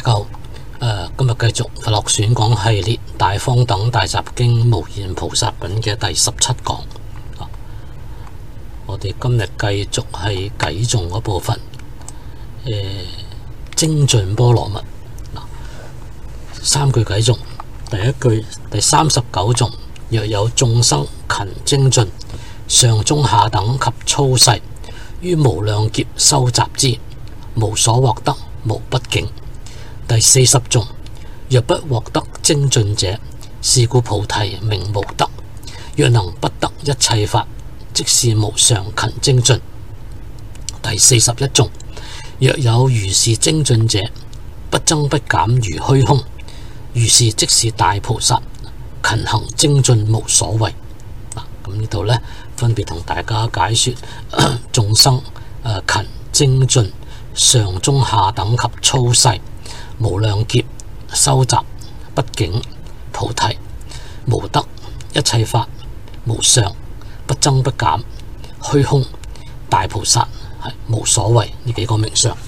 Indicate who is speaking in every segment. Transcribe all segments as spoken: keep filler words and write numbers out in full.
Speaker 1: 家好，呃、今日繼續佛學選講系列大方等大集經無現菩薩品嘅第十七講。啊、我哋今日繼續係偈頌嗰部分，誒、呃，精進波羅蜜。嗱、啊，三句偈頌，第一句第三十九頌，若有眾生勤精進，上中下等及粗細，於無量劫收集之，無所獲得，無不境。第四十頌，若不獲得精進者，是故菩提名無得。若能不得一切法，即是無上勤精進。第四十一頌，若有如是精進者，不增不減如虛空，如是即是大菩薩，勤行精進無所畏。嗱，咁呢度呢，分別同大家解說眾生誒勤精進、上中下等及粗細、無量劫收集、不境、菩提、無得、一切法、無上、不增不減、虛空、大菩薩係無所畏呢幾個名相。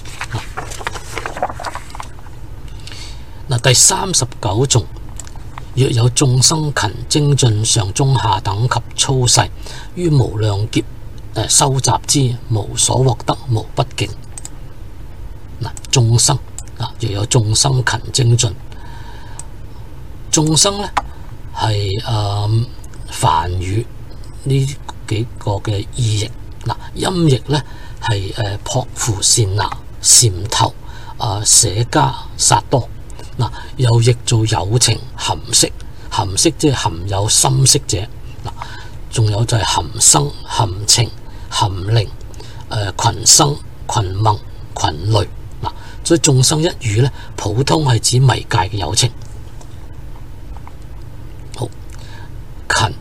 Speaker 1: 嗱，第三十九頌，若有眾生勤精進，上中下等及粗細，於無量劫誒收集之，無所獲得，無不境。嗱，眾生啊，若有眾生勤精進，眾生呢係誒梵語呢幾個嘅意譯。嗱，音譯呢係誒樸父善那、禪頭、啊舍迦薩多。嗱，又譯做有情含識，含識即係含有心識者。嗱，仲有就係含生、含情、含靈、誒群生、群萌、群類。嗱，所以眾生一語咧，普通係指迷界嘅有情。好，勤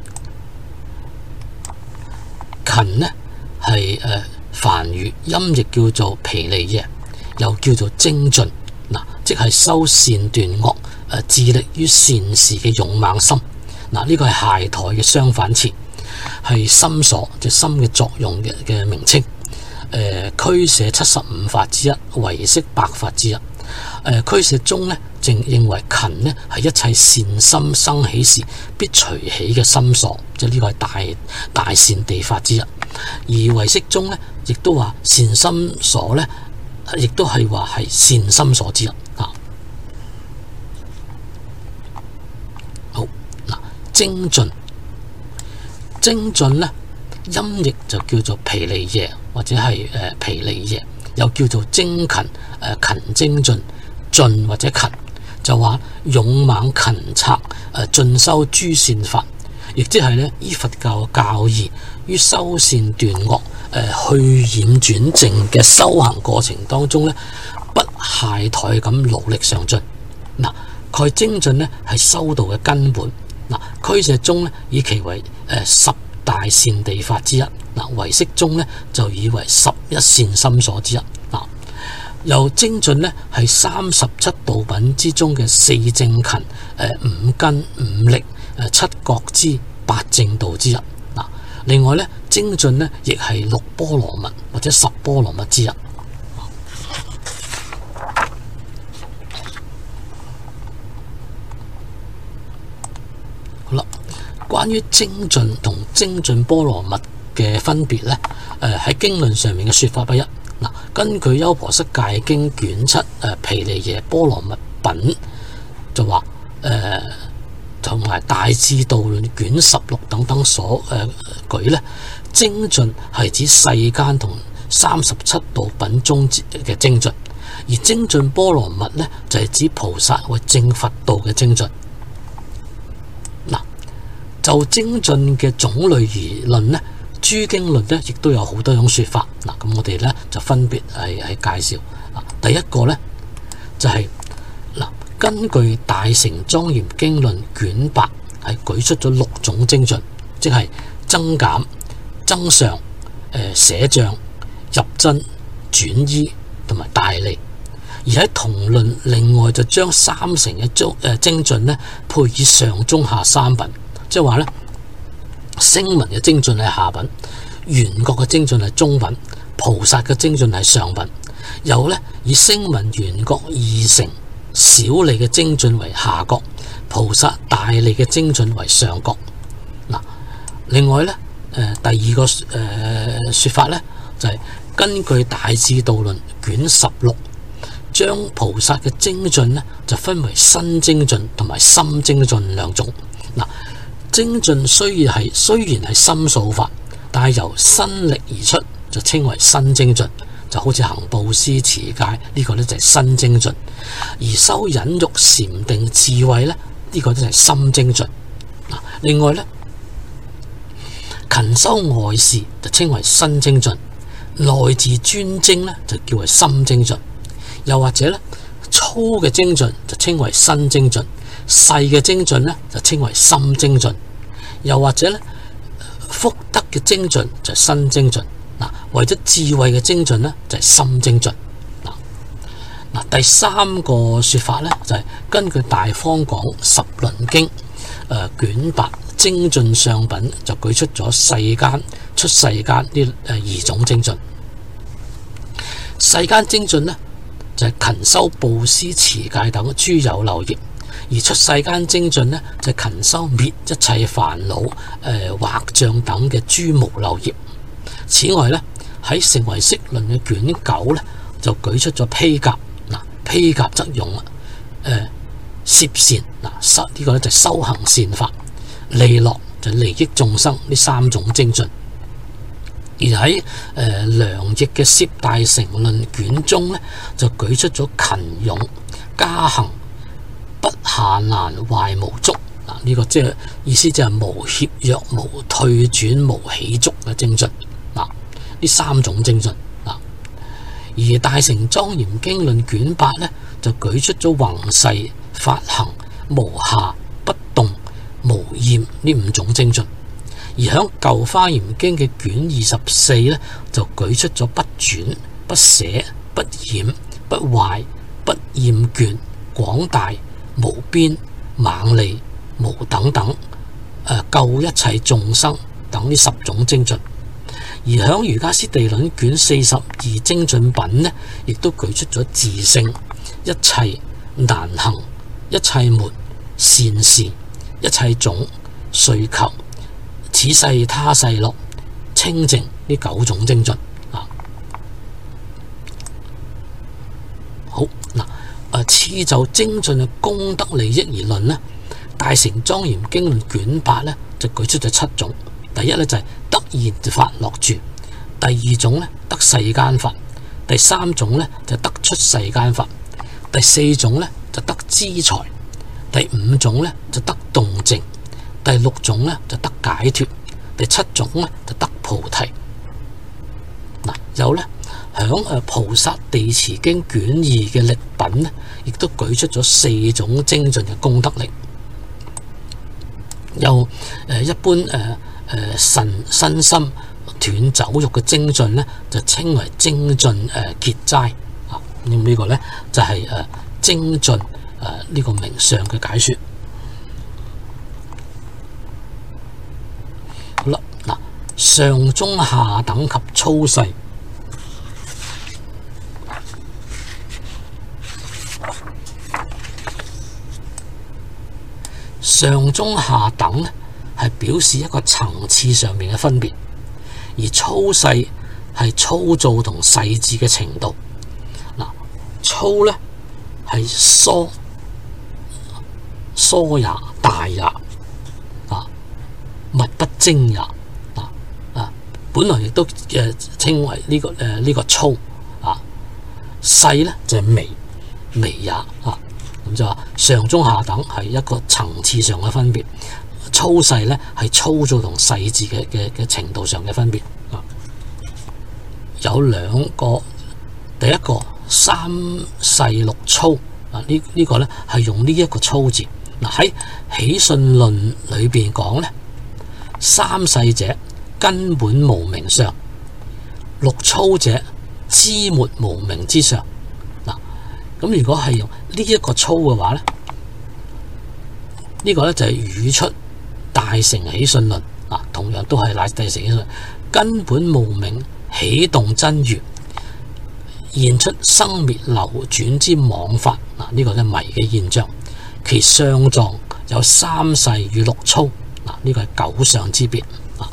Speaker 1: 勤呢係誒梵語，音譯叫做毗梨耶，又叫做精進。嗱，即係修善斷惡，誒致力於善事嘅勇猛心。嗱，呢個係懈怠嘅相反詞，係心所即係心嘅作用嘅嘅名稱。誒俱舍七十五法之一，唯識八法之一。誒俱舍宗呢，正認為勤呢係一切善心生起時必隨起嘅心所，即係呢個係大大善地法之一。而唯識宗呢，亦都話善心所呢，亦都係話係善心所之一。啊，好嗱，精進精進呢，音譯就叫做毗梨耶，或者係誒毗梨耶，又叫做精勤誒、呃、勤精進進或者勤，就話勇猛勤策誒進修諸善法，亦即係咧依佛教嘅教義於修善斷惡誒去染轉淨嘅修行過程當中咧，不懈怠咁努力上進。嗱，佢精進咧係修道嘅根本。嗱，俱舍宗咧以其為誒、呃、十大善地法之一。嗱，唯識宗咧就以為十一善心所之一。嗱，又精進咧係三十七道品之中嘅四正勤、誒、呃、五根、五力、誒、呃、七覺支、八正道之一。嗱，另外咧精進咧亦係六波羅蜜或者十波羅蜜之一。好啦，關於精進同精進波羅蜜嘅分別呢，誒喺經論上面嘅說法不一。嗱，根據《優婆塞戒經》卷七誒毗梨耶波羅蜜品就話，誒同埋《大智度論》卷十六等等所誒、呃、舉呢，精進係指世間同三十七道品中嘅精進，而精進波羅蜜呢，就係、是、指菩薩或正佛道嘅精進。就精進嘅種類而論呢，諸經論呢亦都有好多種說法。嗱，咁我哋呢就分別係係介紹。第一個呢，就係、是、嗱，根據《大乘莊嚴經論》卷八係舉出咗六種精進，即係增減、增上、誒捨障、入真、轉依同埋大利。而喺同論另外就將三乘嘅精誒精進呢配以上中下三品。即係話咧，聲聞嘅精進係下品，緣覺嘅精進係中品，菩薩嘅精進係上品。有咧以聲聞緣覺二乘小利嘅精進為下角，菩薩大利嘅精進為上角。嗱，另外咧，誒、呃、第二個誒、呃、說法咧，就係、是、根據《大智度論》卷十六，將菩薩嘅精進咧就分為身精進同埋心精進兩種。嗱，精進雖然係雖然係心數法，但係由身力而出，就稱為身精進。就好似行布施持戒呢、這個咧就係身精進，而修忍辱禪定智慧咧呢、這個就係心精進。另外咧，勤修外事就稱為身精進，內自專精咧就叫為心精進。又或者咧，粗嘅精進就稱為身精進，細嘅精進咧就稱為心精進。又或者咧，福德嘅精進就係身精進。嗱，為咗智慧嘅精進咧，就係心精進。嗱，嗱第三個說法咧，就係根據《大方廣十輪經》誒、呃、卷八精進相品，就舉出咗世間出世間呢誒二種精進。世間精進咧，就係、是、勤修布施持戒等諸有漏業；而出世間精進咧，就係、是、勤修滅一切煩惱誒惑障等嘅諸無漏業。此外咧，喺《成唯識論》嘅卷九咧，就舉出咗披甲。嗱，披甲則用啊，誒攝善嗱，修呢個咧就係修行善法，利樂就利益眾生呢三種精進。而喺誒梁譯嘅《攝大乘論》卷中咧，就舉出咗勤勇加行不下難壞無足嗱，呢、這個即係意思就係無怯弱、無退轉、無起足嘅精進。呢三種精進。而《大乘莊嚴經論》卷八咧，就舉出咗宏誓、法行、無暇、不動、無厭呢五種精進。而喺《舊華嚴經》嘅卷二十四咧，就舉出咗不轉、不捨、不染、不壞、不厭倦、廣大、無邊、猛利、無等等，誒、呃、救一切眾生等呢十種精進。而喺《瑜伽師地論》卷四十二精進品呢，亦都舉出咗自性、一切難行、一切門、善事、一切種、遂求、此世他世樂、清淨呢九種精進。啊，好嗱，誒，次就精進嘅功德利益而論呢，《大乘莊嚴經論》卷八呢，就舉出咗七種。第一咧就係得現法樂住，第二種咧得世間法，第三種咧就得出世間法，第四種咧就得資財，第五種咧就得動靜，第六種咧就得解脫，第七種咧就得菩提。嗱，有咧響誒菩薩地持經卷二嘅力品咧，亦都舉出咗四種精進嘅功德力。又誒一般誒。誒神身心斷酒肉嘅精進咧，就稱為精進誒結齋啊。咁、這、呢個咧就係誒精進誒呢個名相嘅解說。好啦，嗱，上中下等及粗細，上中下等咧，係表示一個層次上面嘅分別，而粗細係粗糙同細緻嘅程度。嗱，粗咧係疏疏也大也啊，物不精也啊啊，本來亦都誒稱為呢、這個誒呢、這個粗啊，細咧就係、是、微微也啊，咁就話上中下等係一個層次上嘅分別。粗細咧係粗糙同細緻嘅嘅嘅程度上嘅分別啊，有兩個，第一個三細六粗啊，呢、這、呢個咧係用呢一個粗字。嗱，喺起信論裏邊講咧，三細者根本無明相，六粗者枝末無明之相。嗱，咁如果係用呢一個粗嘅話咧，呢、這個咧就係語出大乘起信論啊，同樣都係乃大乘起信論，根本無明起動真如，而現出生滅流轉之妄法。嗱，呢個係迷嘅現象。其相狀有三世與六粗。嗱，呢個係九相之別。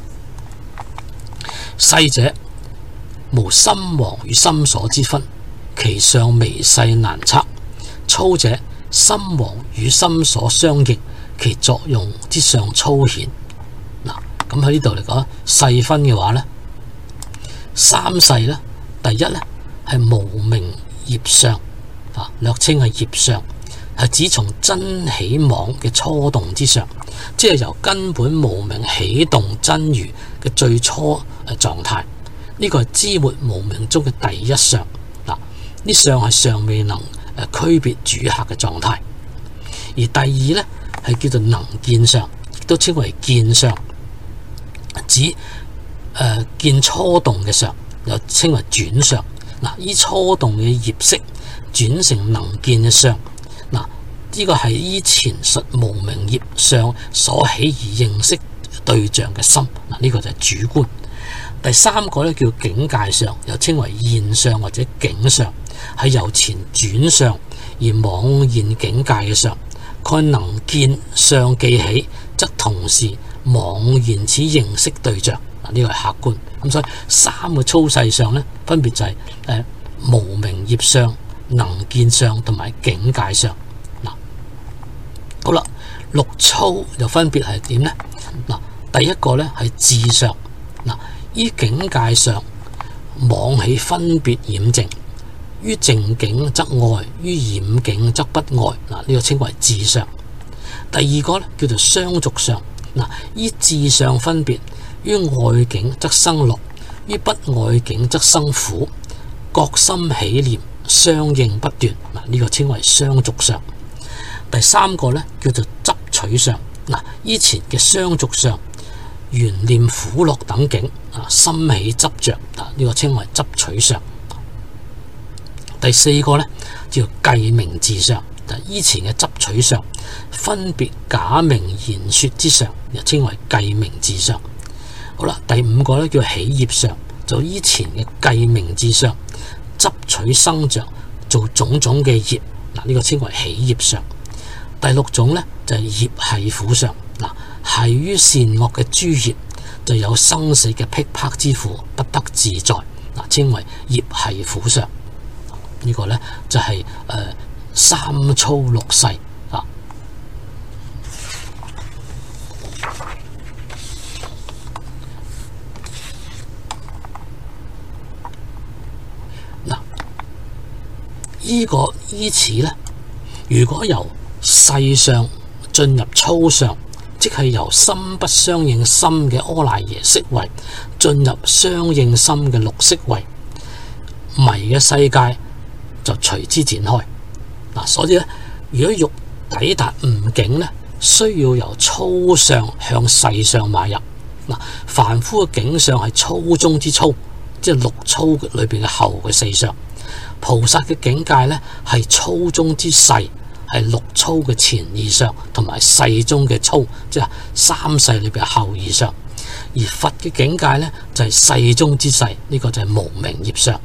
Speaker 1: 細者無心王與心所之分，其相微細難測。粗者心王與心所相應，其作用之上粗顯。嗱，咁喺呢度嚟講細分嘅話呢，三細呢，第一呢係無明業相，啊，略稱係業相，係指從真起妄嘅初動之上，即係由根本無明起動真如嘅最初誒狀態。呢個係支末無明中嘅第一相。嗱，呢相係尚未能誒區別主客嘅狀態。而第二呢係叫做能見相，亦都稱為見相，指誒、呃、見初動嘅相，又稱為轉相。嗱，依初動嘅業識轉成能見嘅相。嗱，呢個係依前述無明業相所起而認識對象嘅心。嗱，呢個就係主觀。第三個咧叫境界相，又稱為現相或者境相，係由前轉相而妄現境界嘅相。蓋能見相記起，則同時妄現此認識對象。嗱，呢個係客觀。咁所以三個粗細相咧，分別就係誒無明業相、能見相同埋境界相。嗱，好啦，六粗又分別係點呢？嗱，第一個咧係智相。嗱，依境界上妄起分別染淨，於淨境則愛，於染境則不愛。嗱，呢個稱為智相。第二個咧叫做相續相。嗱，依智相分別，於愛境則生樂，於不愛境則生苦，各心起念相應不斷。嗱，呢個稱為相續相。第三個咧叫做執取相。嗱，依前嘅相續相，緣念苦樂等境啊，心起執着，啊，呢個稱為執取相。第四個咧叫計名字相。依前嘅執取相，分別假名言說之相，又稱為計名字相。好啦，第五個咧叫起業相，就依前嘅計名字相，執取生着做種種嘅業，嗱，呢個稱為起業相。第六種咧就係業繫苦相。嗱，繫於善惡嘅諸業，就有生死嘅噼啪之苦，不得自在。嗱，稱為業繫苦相。呢、這個咧就係、是、誒、呃、三粗六細啊。嗱，依個依此咧，如果由細相進入粗相，即係由心不相應心嘅阿賴耶識位進入相應心嘅六識位，迷嘅世界就隨之展開。嗱，所以咧，如果欲抵達悟境咧，需要由粗相向細相邁入。嗱，凡夫嘅境相係粗中之粗，即係六粗裏邊嘅後嘅四相。菩薩嘅境界咧係粗中之細，係六粗嘅前二相，同埋細中嘅粗，即係三細裏邊嘅後二相。而佛嘅境界咧就係細中之細，呢、這個就係無明業相。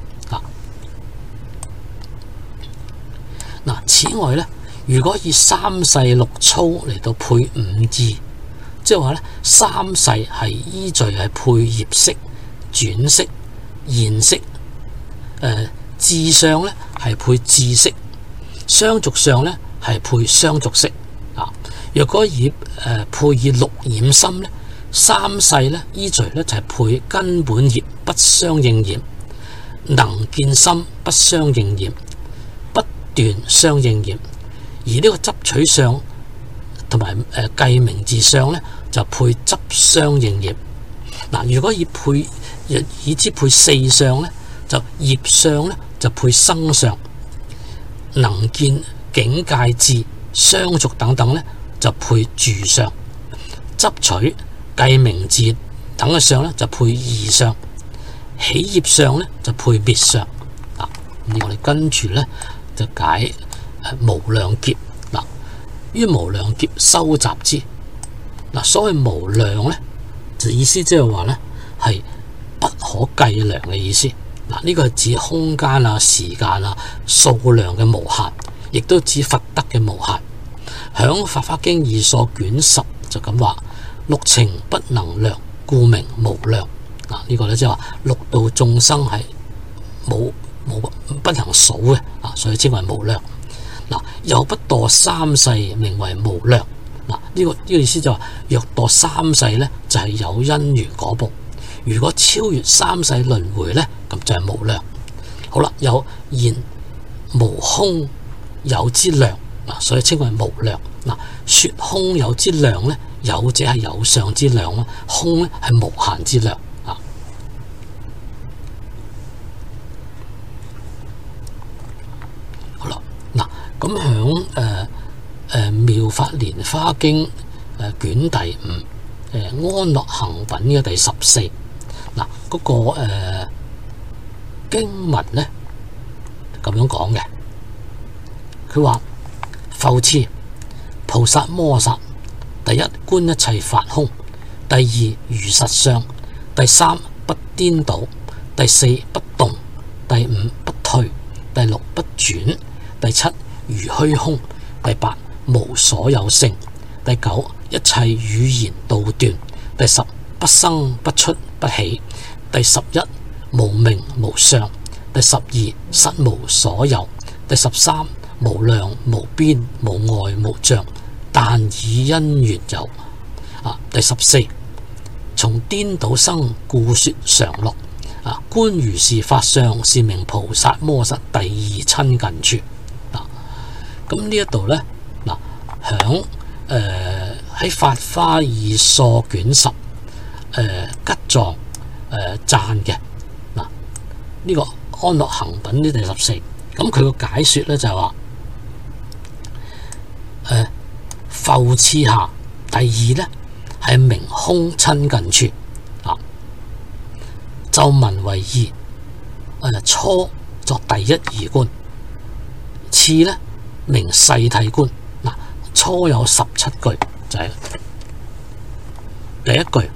Speaker 1: 嗱，此外咧，如果以三細六粗嚟到配五智，即係話咧，三細係依序係配業識、轉識、現識，誒、呃，智相咧係配智識，相續相咧係配相續識。啊，若果以誒、呃、配以六染心咧，三細咧依序咧就係、是、配根本業不相應染，能見心不相應染，不斷相應染。而呢個執取相同埋誒計名字相咧就配執相應染。嗱，如果以配以之配四相咧，就業相咧就配生相，能見境界智相續等等咧就配住相，執取計名字等嘅相咧就配異相，起業相咧就配滅相。嗱，我哋跟住咧就解無量劫。嗱，於無量劫收集之。嗱，所謂無量咧，就意思即係話咧係不可計量嘅意思。 嗱，呢個係指空間啊、時間啊、數量嘅無限，亦都指佛德嘅無限。響《法華經義疏卷十》就咁話：六情不能量，故名無量。嗱，呢個咧即係話六道眾生係冇冇不能數嘅啊，所以稱為無量。嗱，又不墮三世，名為無量。嗱，呢個呢個意思就話，若墮三世咧，就係有因緣果報。如果超越三世輪迴咧，咁就係無量。好啦，有言無空有之量，嗱，所以稱為無量。嗱，說空有之量咧，有者係有上之量啦，空咧係無限之量啊。好啦，嗱，咁響誒誒妙法蓮華經誒、呃、卷第五誒、呃、安樂行品嘅第十四。嗱，嗰、那個誒、呃、經文咧咁樣講嘅，佢話復次菩薩摩薩，第一觀一切法空，第二如實相，第三不顛倒，第四不動，第五不退，第六不轉，第七如虛空，第八無所有性，第九一切語言道斷，第十不生不出不起，第十一無名無相，第十二實無所有，第十三無量無邊無礙無障，但以因緣有。啊，第十四從顛倒生故說常樂。啊，觀如是法相，是名菩薩摩薩第二親近處。嗱，咁呢一度咧，嗱響誒喺法華義疏卷十。誒、呃、吉藏誒讚嘅嗱，呢個安樂行品呢第十四，咁佢個解說咧就係話誒復次下第二咧係明空親近處啊，就文為二，誒初作第一義觀，次咧明細諦觀。嗱，初有十七句就係、是、第一句。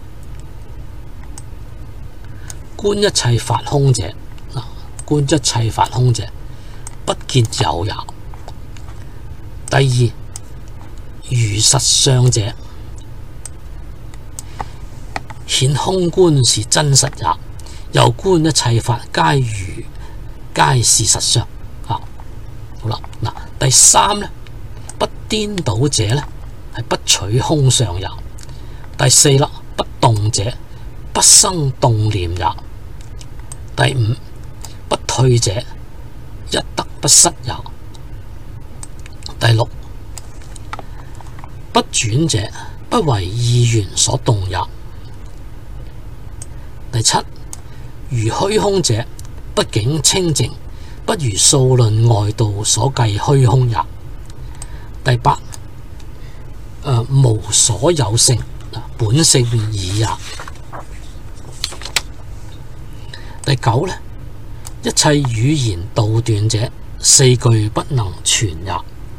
Speaker 1: 觀一切法空者，嗱，觀一切法空者，不見有也。第二，如實相者，顯空觀是真實也。又觀一切法皆如皆是實相。啊，好啦，嗱，第三咧，不顛倒者咧，係不取空相也。第四啦，不動者，不生動念也。第五，不退者，一得不失也。第六，不轉者，不為意緣所動也。第七，如虛空者，不境清淨，不如數論外道所計虛空也。第八，呃、無所有性，本性已也。第九咧，一切語言道斷者，四句不能傳也。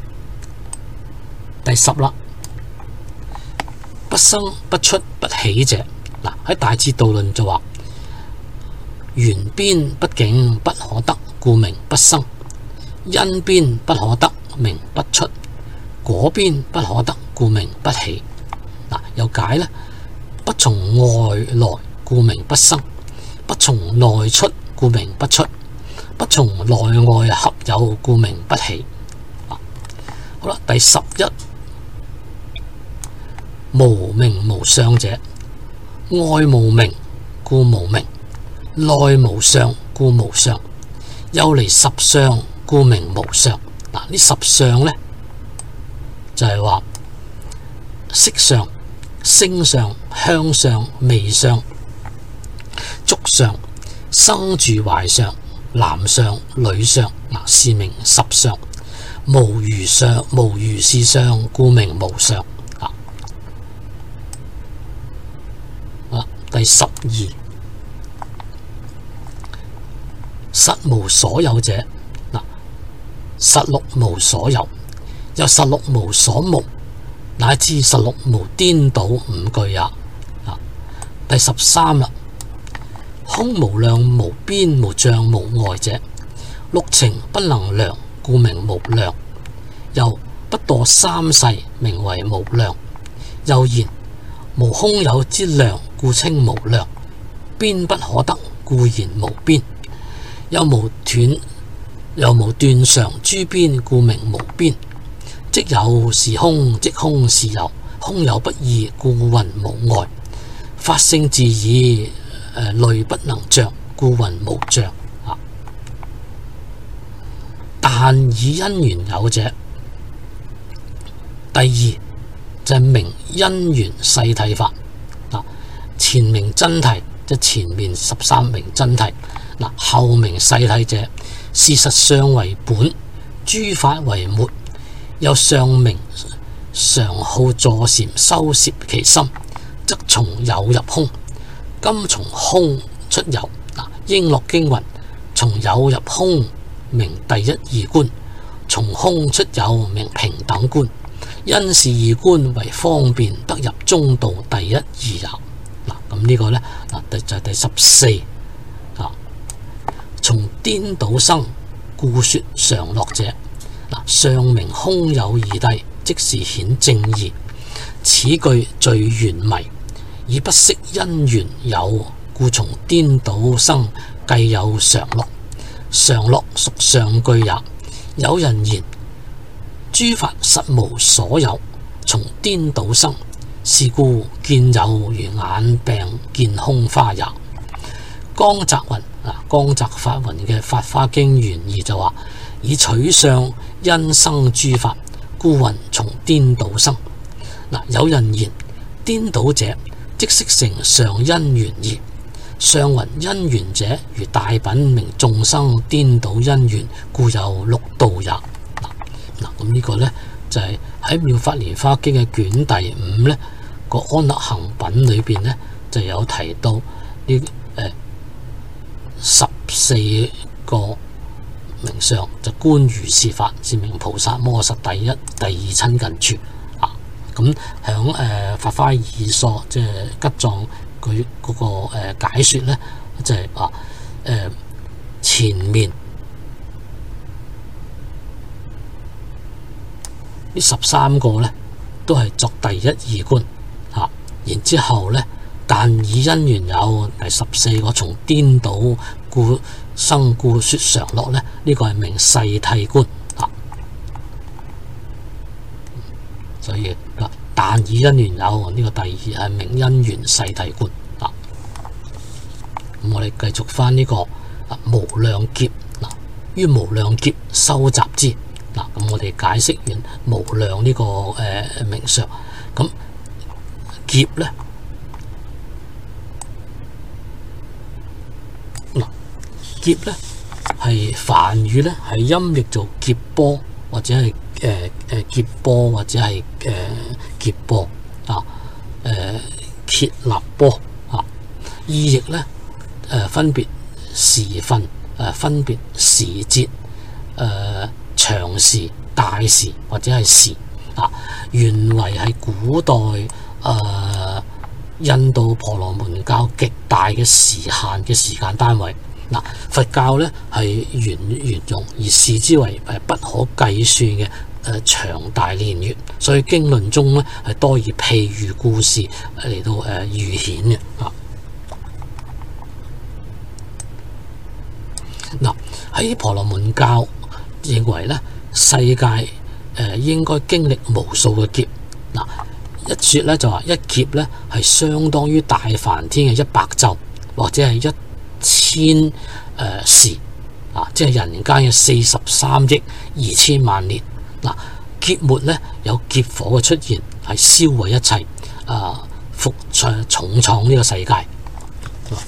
Speaker 1: 第十啦，不生不出不起者，嗱喺大智度論就話，緣邊不境不可得，故名不生；因邊不可得，名不出；果邊不可得，故名不起。嗱，又解咧，不從外來，故名不生。不從內出，故名不出；不從內外合有，故名不起。啊、好啦，第十一，無名無相者，外無名，故無名；內無相，故無相。又離十相，故名無相。嗱、啊，呢十相咧，就係、是、話色相、聲相、香相、味相、觸相、生住壞相、男相、女相，嗱，是名十相。無如相，無如是相，故名無相。啊，啊，第十二，實無所有者，嗱，實六無所有，又實六無所無，乃至實六無顛倒五句也。啊，第十三啦。 空無量無邊無障無礙者，六情不能量，故名無量。又不墮三世，名為無量。又言無空有之量，故稱無量。邊不可得，故言無邊。又無斷又無斷常諸邊，故名無邊。即有是空，即空是有，空有不異，故云無礙。法性自已，誒類不能障，故云無障。啊！但以因緣有者，第二就係、是、名因緣世諦法。啊，前名真諦，即係前面十三名真禪。嗱，後名世諦者，事實上為本，諸法為末。又上名常好坐禪修攝其心，則從有入空。今從空出有。嗱，應樂經云：從有入空，名第一義觀；從空出有，名平等觀。因是義觀為方便得入中道第一義也。嗱，咁呢個呢，嗱就係第十四啊。從顛倒生，故說常樂者。嗱，上名空有二諦，即是顯正義。此句最圓迷，以不識因緣有，故從顛倒生計有常樂。常樂屬上句也。有人言諸法實無所有，從顛倒生，是故見有如眼病見空花也。江澤雲啊，江澤法雲嘅《法華經》原意就話：以取相因生諸法，故云從顛倒生。嗱，有人言顛倒者，即識成上因緣義。上云因緣者，如大品名眾生顛倒因緣，故有六道也。嗱，咁呢個呢，就係、是、喺《妙法蓮華經》嘅卷第五呢個安樂行品裏邊呢，就有提到呢誒、呃、十四個名相，就觀如是法，是名菩薩摩實第一、第二親近處啊。咁響誒法華義疏，即係吉藏佢嗰個誒解說呢，就係話誒前面呢十三個呢，都係作第一義觀啊。然之後呢，但以因緣有，第十四個從顛倒故生故說常樂呢，呢、這個係名世諦觀啊。所以但以因緣有，呢、這個第二係名因緣世諦觀啊。咁我哋繼續翻呢、這個啊無量劫嗱，於無量劫收集之。嗱，咁我哋解釋完無量呢、這個誒、呃、名相，咁劫咧，嗱劫咧係梵語咧係音譯做劫波，或者係誒誒劫波，或者係誒劫波啊，誒羯立波啊，意譯咧誒分別時分，誒、呃、分別時節，誒、呃。長時、大時或者係時啊，原為係古代誒、呃、印度婆羅門教極大嘅時限嘅時間單位。嗱、啊，佛教咧係沿沿用而視之為係不可計算嘅誒、呃、長大年月，所以經論中咧係多以譬喻故事嚟到誒喻顯嘅啊。嗱，喺婆羅門教認為咧，世界誒、呃、應該經歷無數嘅劫。嗱，一説咧就話一劫咧係相當於大梵天嘅一百晝，或者係一千誒、呃、時啊，即係人間嘅四十三億二千萬年。嗱、啊，劫末咧有劫火嘅出現，係燒毀一切啊，復誒重創呢個世界。啊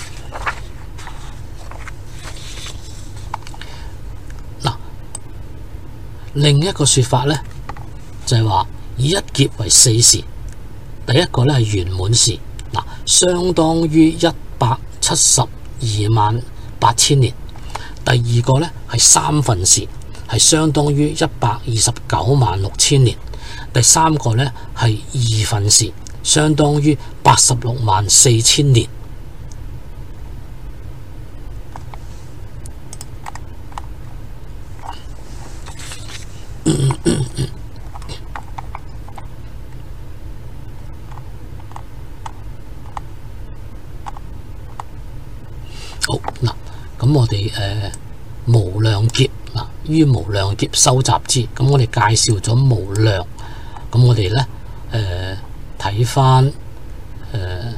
Speaker 1: 另一個說法呢，就係話以一劫為四時，第一個呢係圓滿時，嗱，相當於一百七十二萬八千年；第二個呢係三分時，係相當於一百二十九萬六千年；第三個呢係二分時，相當於八十六萬四千年。 咁我哋誒、呃、無量劫嗱，於無量劫收集之。咁我哋介紹咗無量，咁我哋咧誒睇翻誒。呃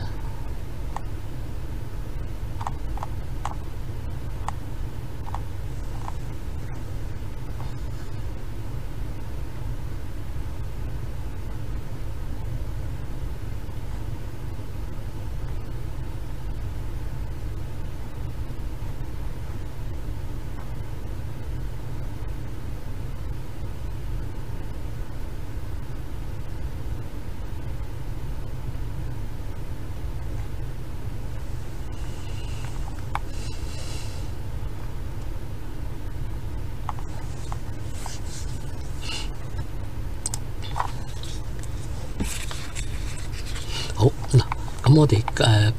Speaker 1: 好嗱，咁我哋誒、呃、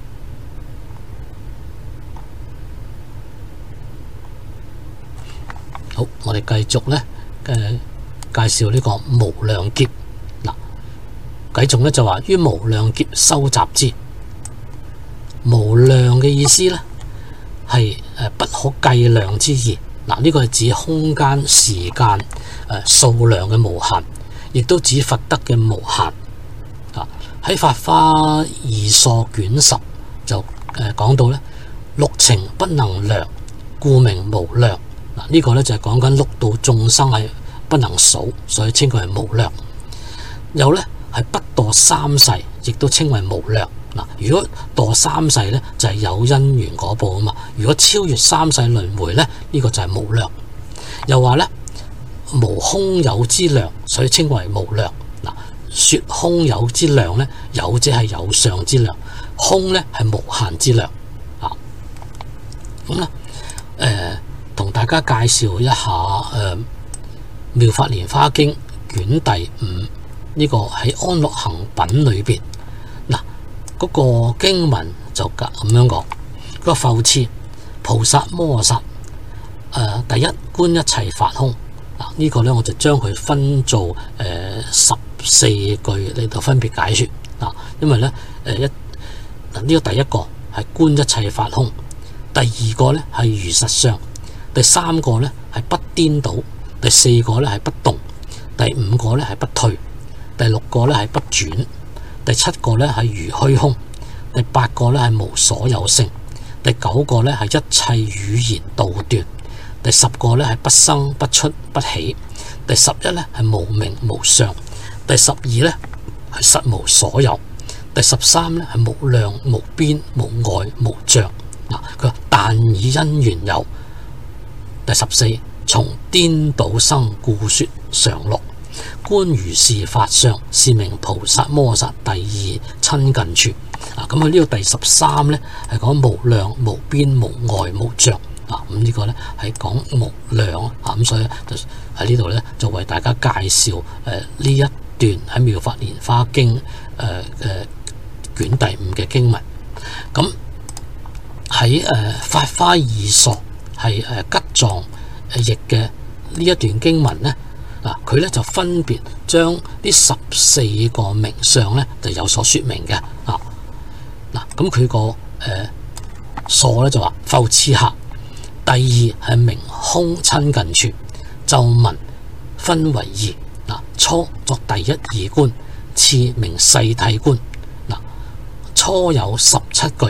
Speaker 1: 好，我哋繼續咧誒、呃、介紹呢個無量劫嗱，繼續咧就話於無量劫收集之。無量嘅意思咧係誒不可計量之意嗱，呢、這個係指空間、時間誒、呃、數量嘅無限，亦都指佛德嘅無限。喺《法華二疏卷十》就誒講到咧，六情不能量，故名無量。嗱、這、呢個咧就係講緊六道眾生係不能數，所以稱佢係無量。有咧係不墮三世，亦都稱為無量。嗱，如果墮三世咧就係有因緣果報啊嘛。如果超越三世輪迴咧，呢、這個就係無量。又話咧無空有之量，所以稱為無量。嗱。說空有之量咧，有者係有上之量，空咧係無限之量啊。咁咧，誒、呃，同大家介紹一下誒《妙、呃、法蓮華經》卷第五呢、這個喺安樂行品裏邊嗱，嗰、那個經文就咁樣講，那個復次菩薩摩薩誒，第一觀一切法空嗱，這個、呢個咧我就將佢分做誒、呃、十。四句嚟到分別解說啊，因為咧誒一嗱呢個第一個係觀一切法空，第二個咧係如實相，第三個咧係不顛倒，第四個咧係不動，第五個咧係不退，第六個咧係不轉，第七個咧係如虛空，第八個咧係無所有性，第九個咧係一切語言道斷，第十個咧係不生不出不起，第十一咧係無名無相。第十二咧係實無所有，第十三咧係無量無邊無礙無障嗱。佢話但以因緣有。第十四從顛倒生故說常樂，觀如是法相，是名菩薩摩薩第二親近處啊。咁佢呢個第十三咧係講無量無邊無礙無障啊。咁呢個咧係講無量啊。咁所以就喺呢度咧就為大家介紹誒呢一段喺《妙法蓮華經》誒、呃、誒、呃、卷第五嘅經文。咁喺誒法華二疏係誒吉藏譯嘅呢一段經文咧，嗱佢咧就分別將呢十四個名相咧就有所說明嘅啊。嗱咁佢個誒疏咧就話復次下，第二係名空親近處，咒文分為二。初作第一義觀，次名世諦觀。嗱，初有十七句。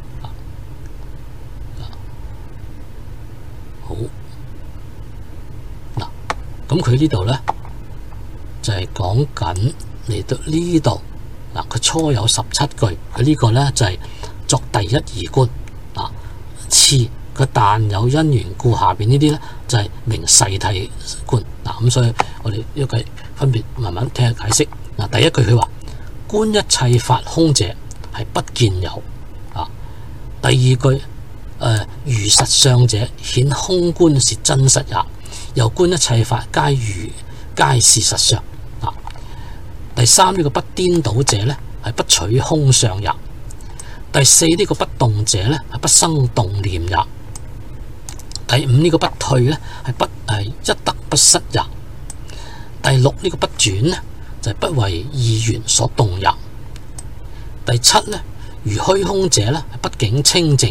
Speaker 1: 好，嗱，咁佢呢度咧就係講緊嚟到呢度。嗱，佢初有十七句，佢呢個咧就係作第一義觀。嗱，次佢但有因緣故，下邊呢啲咧就係名世諦觀。嗱，咁所以我哋呢個分別慢慢聽下解釋。嗱，第一句佢話觀一切法空者係不見有啊。第二句誒、呃、如實相者顯空觀是真實也，又觀一切法皆如皆是實相啊。第三呢、這個不顛倒者咧係不取空相也。第四呢、這個不動者咧係不生動念也。第五呢、這個不退咧係不係一得不失也。第六呢個不轉呢，就係、是、不為意緣所動也。第七呢，如虛空者呢，係不境清淨，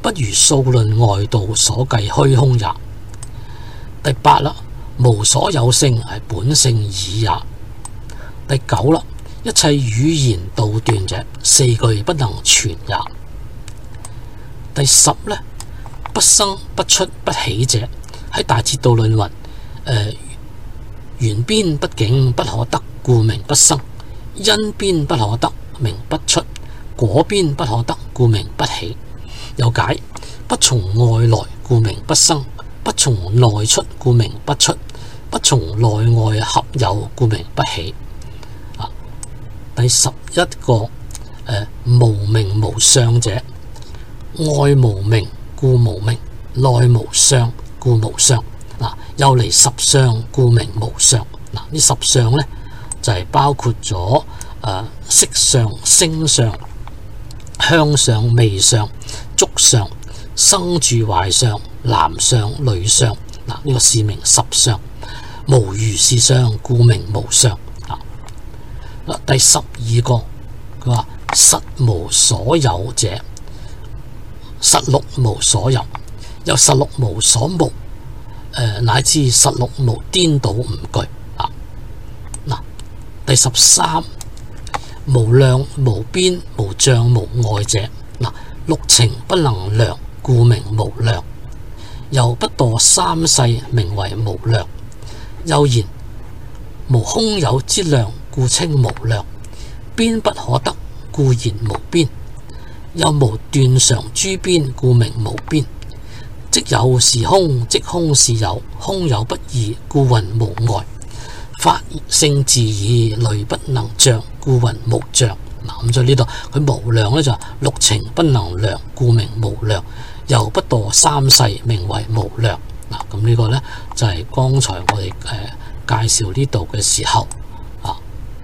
Speaker 1: 不如數論外道所計虛空也。第八啦，無所有性係本性已也。第九啦，一切語言道斷者，四句不能傳也。第十呢，不生不出不起者，喺大徹度論云：誒、呃，緣邊不境不可得，故名不生；因邊不可得，名不出；果邊不可得，故名不起。又解：不從外來，故名不生；不從內出，故名不出；不從內外合有，故名不起。啊，第十一個誒、呃，無名無相者，外無名，故無名；內無相，故無相。嗱、啊，又嚟十相，故名無相。嗱、啊，呢十相呢，就係、是、包括咗誒、呃、色相、聲相、香相、味相、觸相、生住壞相、男相、女相。嗱、啊，呢、這個是名十相。無如是相，故名無相。啊，第十二個佢話實無所有者，實六無所有，有實六無所無，呃、乃至實六無顛倒唔具。啊，嗱，第十三無量無邊無障無礙者，嗱，六情不能量，故名無量。又不墮三世，名為無量。又言無空有之量，故稱無量。邊不可得，故言無邊。又無斷常諸邊，故名無邊。即有是空，即空是有，空有不異，故云無礙。法性自異，類不能障，故云無障。嗱，咁在呢度佢無量咧就六情不能量，故名無量。又不墮三世，名為無量。嗱，咁呢個呢，就係、是、剛才我哋誒、呃、介紹呢度嘅時候啊，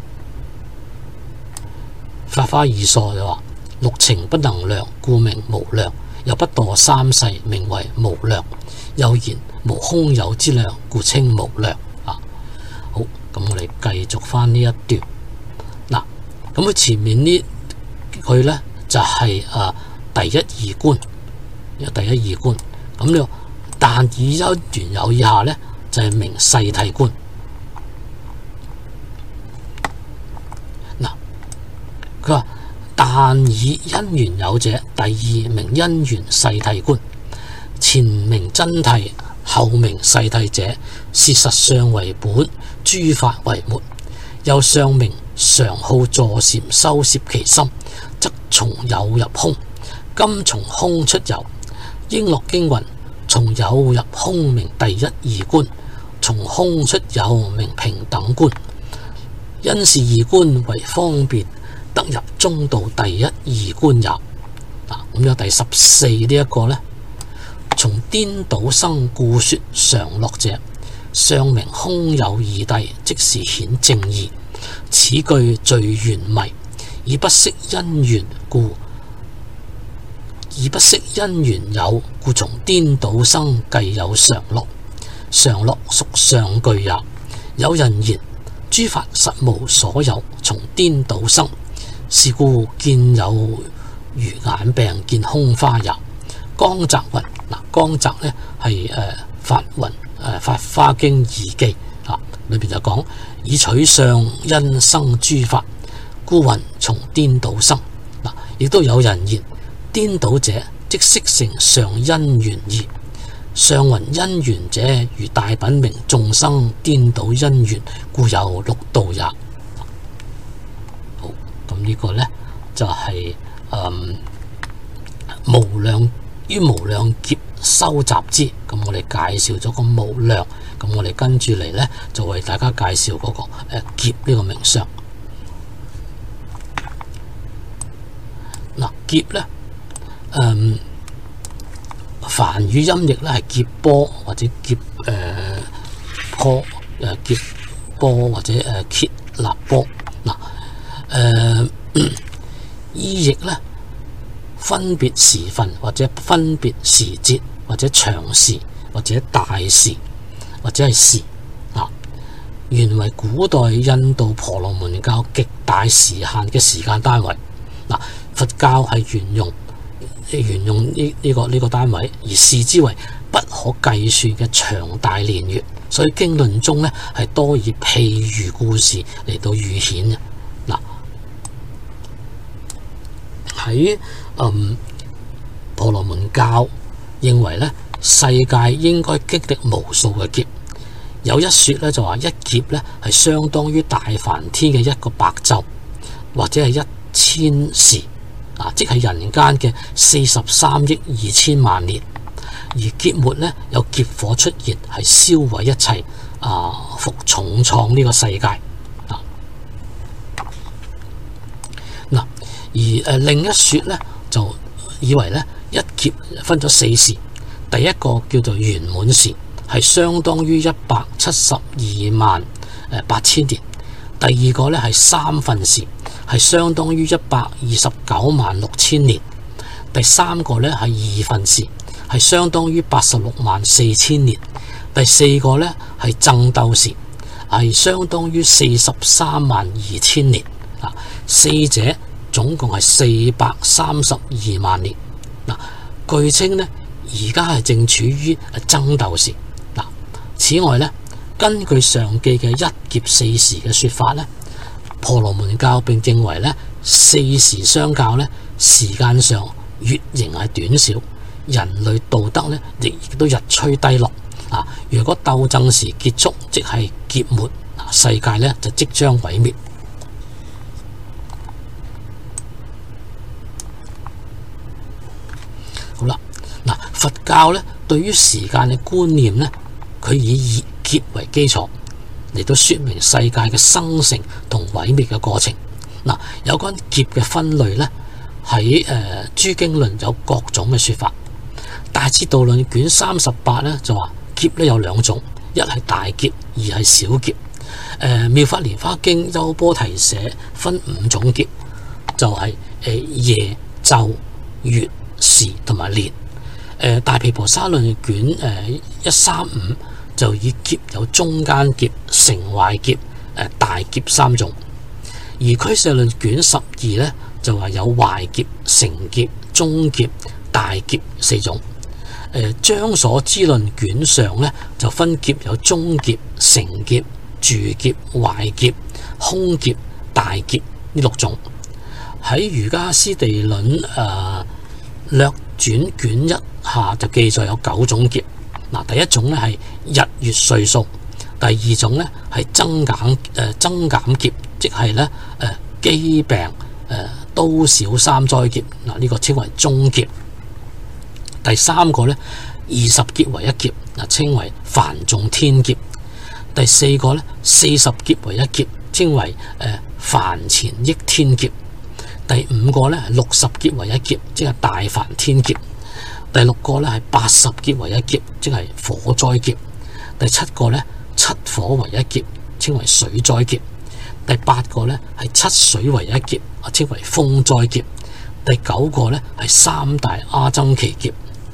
Speaker 1: 法華義疏就話六情不能量，故名無量。又不墮三世，名為無量。又言無空有之量，故稱無量。啊，好，咁我哋繼續翻呢一段。嗱，咁佢前面呢句呢，就係、是、啊第一義觀，有第一義觀。咁呢個但以因緣有以下呢，就係、是、名世諦觀。嗱，佢話但以因緣有者，第二名因緣世諦觀。前名真諦，後名世諦者，是實相為本，諸法為末。又上名常好坐禪修攝其心，則從有入空。今從空出有。應樂經云：從有入空名第一義觀，從空出有名平等觀。因是義觀為方便得入中道第一義觀也。嗱，咁有第十四呢一個呢，從顛倒生故說常樂者，上名空有二諦，即是顯正義。此句最圓迷，以不識因緣故。以不識因緣有，故從顛倒生計有常樂。常樂屬上句也。有人言諸法實無所有，從顛倒生，是故見有如眼病見空花也。江澤云，嗱，江澤呢係誒法云誒《法華經義記》啊，裏邊就講以取相因生諸法，故云從顛倒生。嗱，亦都有人言顛倒者，即識成上因緣義。上云因緣者，如大品明眾生顛倒因緣，故有六道也。好，咁呢個呢，就係、是、誒、嗯、無量於無量劫收集之。咁我哋介紹咗個無量，咁我哋跟住嚟呢，就為大家介紹嗰、那個誒、呃、劫呢個名相。嗱，劫呢。嗯，梵語音譯咧係劫波或者劫誒波誒劫波或者誒羯納波。嗱，誒意譯咧分別時分或者分別時節或者長時或者大時或者係時啊，原為古代印度婆羅門教極大時限嘅時間單位。嗱，佛教係沿用沿用呢呢個呢個單位，而視之為不可計算嘅長大年月，所以經論中咧係多以譬喻故事嚟到喻顯嘅。嗱，喺嗯婆羅門教認為咧，世界應該經歷無數嘅劫。有一說咧就話一劫咧係相當於大梵天嘅一個白晝，或者係一千時啊，即係人間嘅四十三億二千萬年。而劫末咧有劫火出現，係燒毀一切啊，復重創呢個世界啊。嗱，而誒、呃、另一說咧就以為咧一劫分咗四時，第一個叫做圓滿時，係相當於一百七十二萬誒八千年。第二個咧係三分時，係相當於一百二十九萬六千年。第三個咧係二分時，係相當於八十六萬四千年。第四個咧係爭鬥時，係相當於四十三萬二千年。啊，四者總共係四百三十二萬年。嗱、啊，據稱咧而家係正處於爭鬥時。嗱、啊，此外咧，根據上記嘅一劫四時嘅說法咧，婆羅門教並認為咧四時相較咧時間上越仍係短少，人類道德咧亦都日趨低落。啊，如果鬥爭時結束，即係劫末，世界咧就即將毀滅。好啦，嗱，佛教咧對於時間嘅觀念咧，佢以劫為基礎嚟到說明世界嘅生成同毀滅嘅過程。嗱，有關劫嘅分類咧，喺誒諸經論有各種嘅說法。大智度論卷三十八咧就話劫咧有兩種，一係大劫，二係小劫。誒、呃、妙法蓮花經優波提舍分五種劫，就係、是、誒夜、晝、月、時同埋年。誒、呃、大毗婆沙論卷誒一三五就以劫有中間劫、成壞劫、誒、呃、大劫三種。而俱舍論卷十二咧就話有壞劫、成劫、中劫、大劫四種。誒張所知論卷上咧就分劫有中劫、成劫、住劫、壞劫、空劫、大劫呢六種。喺瑜伽師地論誒、呃、略轉卷一下就記載有九種劫。嗱，第一種咧係日月歲數，第二種咧係增減誒、呃、增減劫，即係咧誒疾病誒、呃、都少三災劫。嗱、這、呢個稱為中劫。第三個咧二十劫為一劫，嗱稱為梵眾天劫。第四個咧四十劫為一劫，稱為誒梵前億天劫。第五個咧六十劫為一劫，即係大梵天劫。第六個咧係八十劫為一劫，即係火災劫。第七個咧七火為一劫，稱為水災劫。第八個咧係七水為一劫，啊稱為風災劫。第九個咧係三大阿僧祇劫。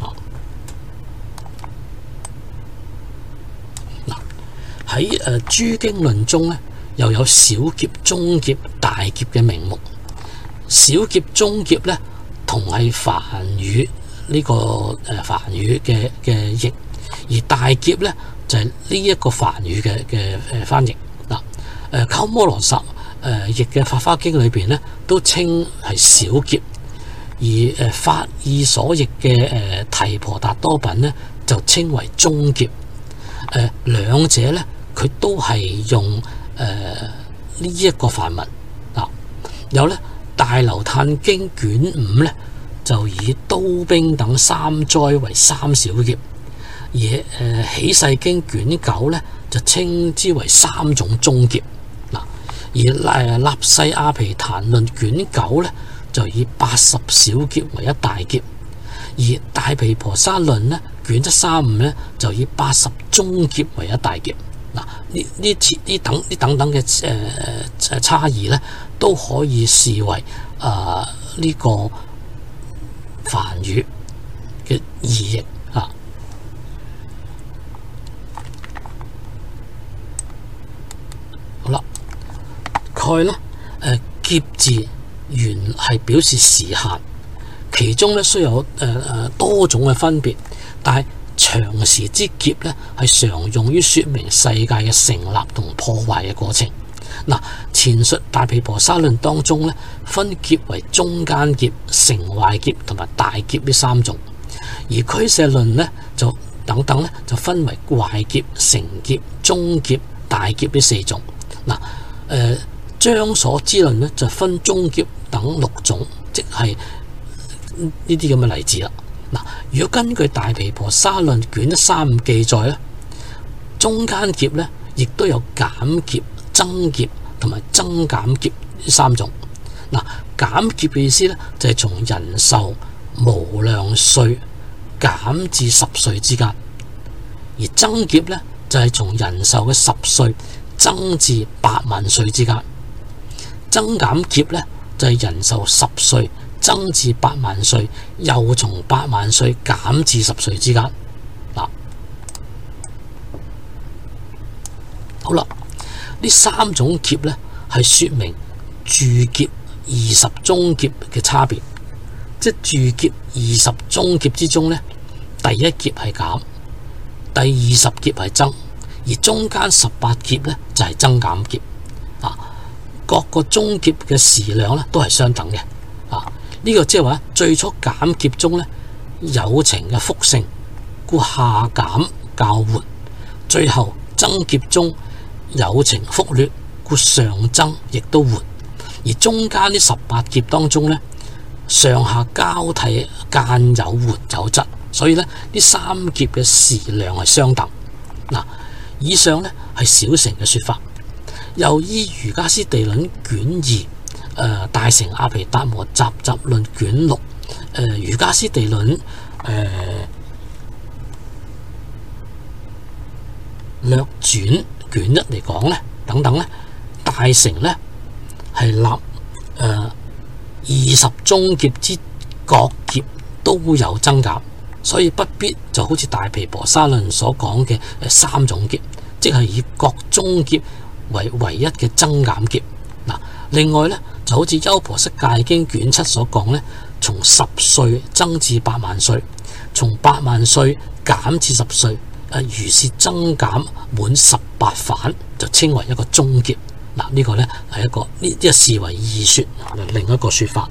Speaker 1: 喺誒諸經論中咧，又有小劫、中劫、大劫嘅名目。小劫、中劫咧，同係梵語呢、這個誒梵語嘅嘅譯，而大劫咧就係呢一個梵語嘅嘅誒翻譯。嗱，誒鳩摩羅什誒譯嘅《法華經》裏邊咧，都稱係小劫，而誒法義所譯嘅誒提婆達多品咧，就稱為中劫。誒兩者咧，佢都係用誒呢一個梵文啊。有咧《大流歎經》卷五咧，就以刀兵等三災為三小劫；而誒《起誓經》卷九咧，就稱之為三種中劫。嗱，而誒《納西阿毗曇論》卷九咧，就以八十小劫為一大劫；而《大毗婆沙論》咧，卷一三五咧就以八十中劫為一大劫。嗱，呢呢次呢等呢等等嘅誒誒差異咧，都可以視為啊呢、這個梵語嘅意譯啊。好啦，概咧誒劫字原係表示時限， 其中咧雖有誒誒、呃、多種嘅分別，但係長時之劫咧係常用於說明世界嘅成立同破壞嘅過程。嗱，前述大毗婆沙論當中咧，分劫為中間劫、成壞劫同埋大劫呢三種，而俱舍論咧就等等咧就分為壞劫、成劫、中劫、大劫呢四種。嗱，誒張所之論咧就分中劫等六種，即係呢啲咁嘅例子啦。嗱，如果根據大毗婆沙論卷一三五記載咧，中間劫咧亦都有減劫、增劫同埋增減劫呢三種。嗱，減劫嘅意思咧就係從人壽無量歲減至十歲之間，而增劫咧就係從人壽嘅十歲增至八萬歲之間。增減劫咧就係人壽十歲增至八萬歲，又從八萬歲減至十歲之間。嗱，好啦，呢三種劫咧係說明住劫二十中劫嘅差別，即係住劫二十中劫之中咧，第一劫係減，第二十劫係增，而中間十八劫咧就係增減劫。啊，各個中劫嘅時量咧都係相等嘅。啊，呢個即係話最初減劫中咧有情嘅福盛，故下減較緩；最後增劫中有情福劣，故上增亦都緩。而中間呢十八劫當中咧，上下交替間有緩有增，所以咧呢三劫嘅時量係相等。嗱，以上咧係小乘嘅說法，又依瑜伽師地論卷二、誒、呃、大乘阿毗達摩雜集論卷六、誒、呃、瑜伽師地論誒略轉卷一嚟講咧，等等咧，大乘咧係立誒二十中劫之各劫都有增減，所以不必就好似大毗婆沙論所講嘅誒三種劫，即係以各中劫為唯一嘅增減劫。嗱，另外咧就好似優婆塞戒經卷七所講咧，從十歲增至八萬歲，從八萬歲減至十歲，誒如是增減滿十八返，就稱為一個中劫。嗱，呢個咧係一個呢啲視為異說，另一個說法。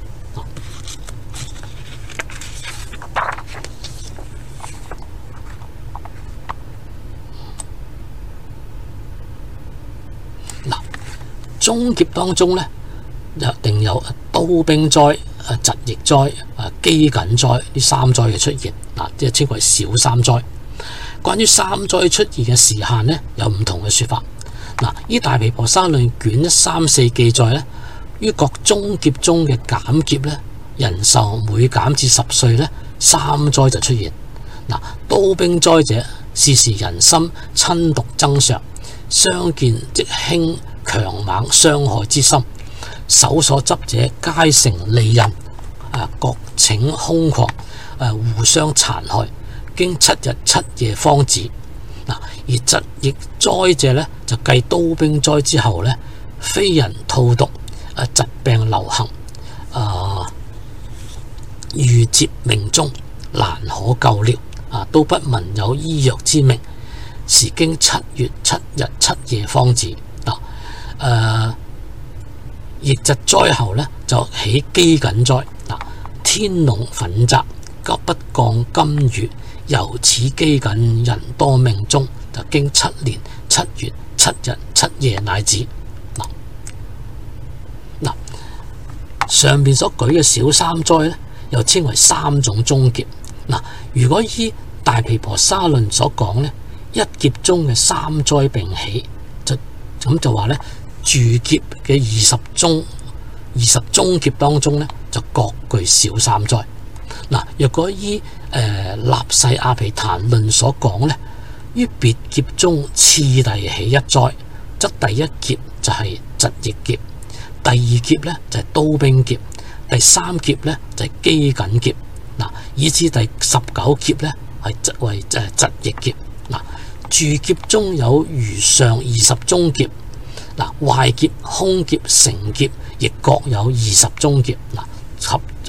Speaker 1: 嗱，中劫當中咧，一定有刀兵災、誒疾疫災、誒饑饉災呢三災嘅出現，嗱，即係稱為小三災。關於三災出現嘅時限咧，有唔同嘅說法。嗱，依大毗婆沙論卷一三四記載咧，於各中劫中嘅減劫咧，人壽每減至十歲咧，三災就出現。嗱，刀兵災者，是時人心親毒增上，相見即興強猛傷害之心，手所執者皆成利刃，啊，各逞兇狂，啊，互相殘害，經七日七夜方止。嗱，而疾疫災者咧，就繼刀兵災之後咧，非人吐毒，啊，疾病流行，啊，預接命終，難可救療，啊，都不聞有醫藥之名，時經七月七日七夜方止。嗱，誒，疫疾災後咧，就起饑饉災。嗱，天龍憤澤，急不降甘雨，由此饑饉人多命終，就經七年七月七日七夜乃止。嗱，嗱，上面所舉嘅小三災咧，又稱為三種中劫。嗱，如果依大毗婆沙論所講咧，一劫中嘅三災並起，就咁就話咧，住劫嘅二十中二十中劫當中咧，就各具小三災。嗱，若果依誒、呃、立世阿毗曇論所講咧，於別劫中次第起一災，則第一劫就係疾疫劫，第二劫咧就係刀兵劫，第三劫咧就係饑饉劫。嗱，以至第十九劫咧係即為誒疾疫劫。嗱，住劫中有如上二十中劫，嗱，壞劫、凶劫、成劫亦各有二十中劫。嗱，合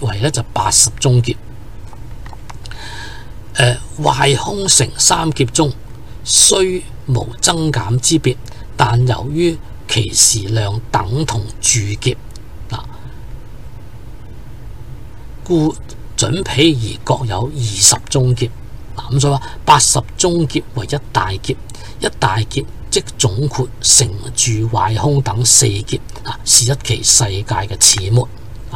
Speaker 1: 為咧就八十中劫。誒，壞空成三劫中，雖無增減之別，但由於其時量等同住劫，嗱，故準彼而各有二十中劫。嗱，咁所以話八十中劫為一大劫，一大劫即總括成住壞空等四劫，啊，是一期世界嘅始末。啊，